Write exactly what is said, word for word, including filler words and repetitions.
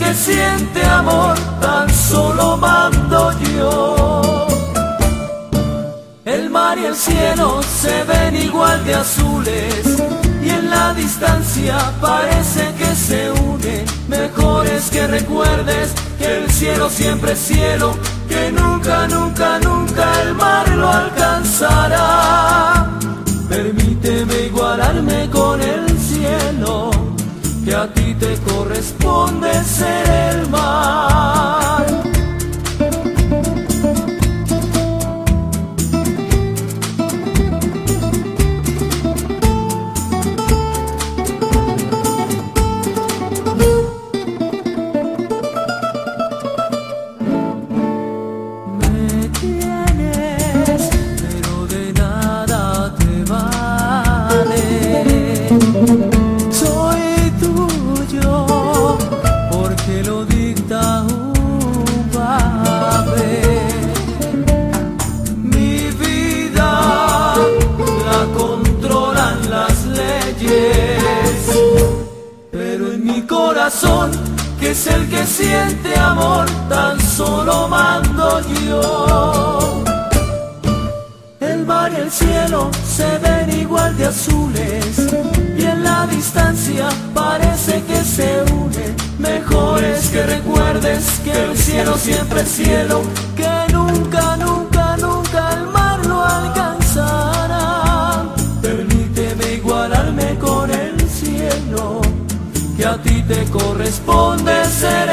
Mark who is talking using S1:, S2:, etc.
S1: que siente amor tan solo mando yo. El mar y el cielo se ven igual de azules y en la distancia parece que se unen. Mejor es que recuerdes que el cielo siempre es cielo, que nunca, nunca, nunca el mar lo alcanzará. Permíteme igualarme con el cielo, que a ti te corresponde ser el mar. Me tienes, pero de nada te vale. Soy tuyo porque lo dicta un papel. Mi vida la controlan las leyes, pero en mi corazón, que es el que siente amor, tan solo mando yo. El mar y el cielo se ven igual de azules y en la distancia parece que se unen. Mejor es que recuerdes que el cielo siempre es cielo, que nunca, nunca, nunca el mar lo alcanzará. Permíteme igualarme con el cielo, que a ti te corresponde ser